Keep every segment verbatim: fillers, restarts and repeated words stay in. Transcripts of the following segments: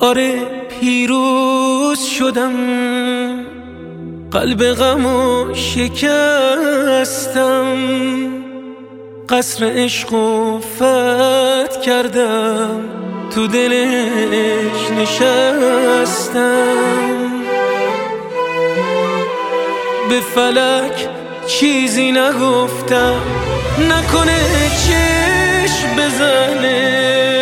آره پیروز شدم، قلب غمو شکستم، قصر عشقو فتح کردم، تو دلش نشستم. به فلک چیزی نگفتم، نکنه چشم بزنه،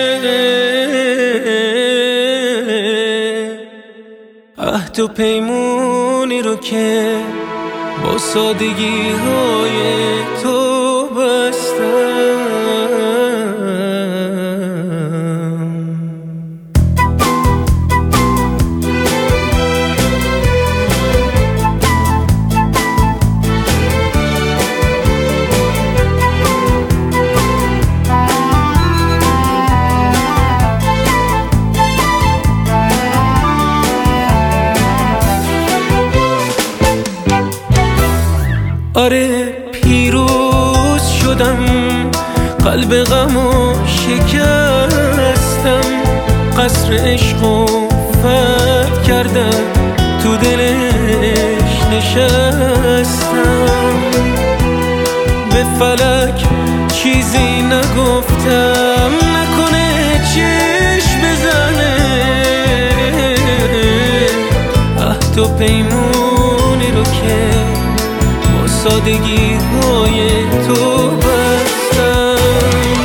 عهد و پیمونی رو که با سادگی های تو بستم. آره پیروز شدم، قلب غمو شکستم، قصر عشقو فتح کردم، تو دلش نشستم. به فلک چیزی نگفتم، نکنه چشم بزنه، عهد و پیمونی رو که سادگی های تو بستم.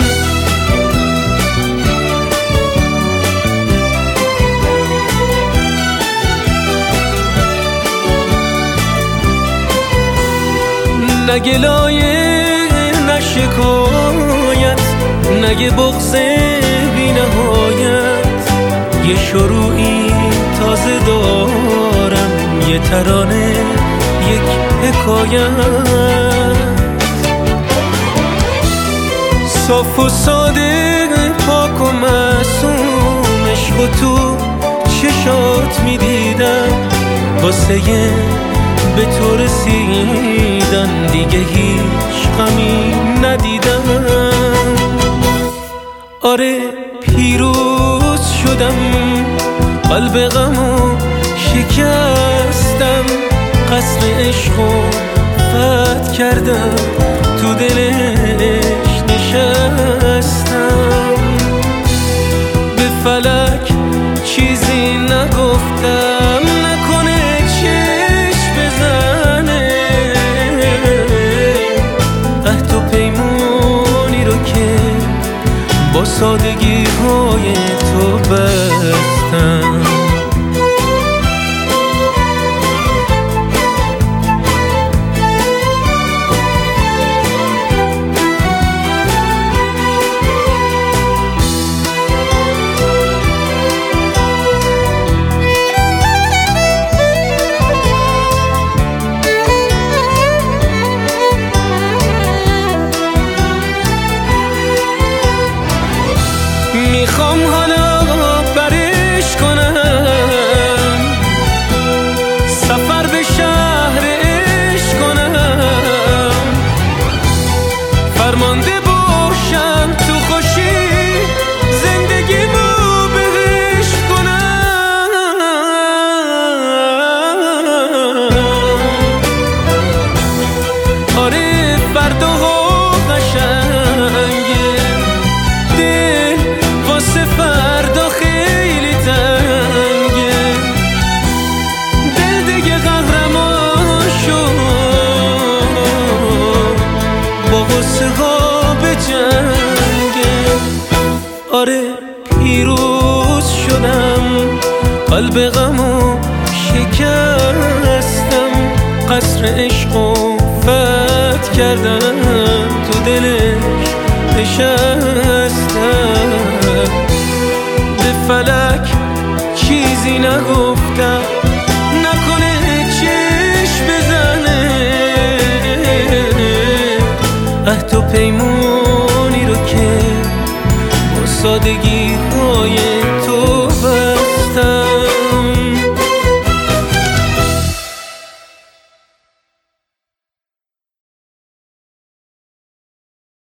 نه گلایه نه شکایت، نه بغض بی نهایت، یه شروعی تازه دارم، یه ترانه یک حکایت. صاف و ساده پاک و معصوم، عشق و تو چشات میدیدم، واسه به تو رسیدن دیگه هیچ غمی ندیدم. آره پیروز شدم، قلب غمو شکستم، قصر عشقو فتح کردم، تو دلش نشستم. به فلک چیزی نگفتم، نکنه چشم بزنه، عهد و پیمونی رو که با سادگی های تو بستم. میخوام حالا برش کنم، سفر به شهر عشق کنم، فرمانده باشم تو خوشی، زندگیمو بهش کنم. آره فرداها قشنگه، واسه فردا خیلی تنگه، دل دیگه قهرمان شد، با غصه ها به جنگه. آره پیروز شدم، قلب غمو شکستم، قصر عشقو فتح کردم، تو دلش نشستم. به فلک چیزی نگفتم، نکنه چشم بزنه، عهد و پیمونی رو که با سادگی های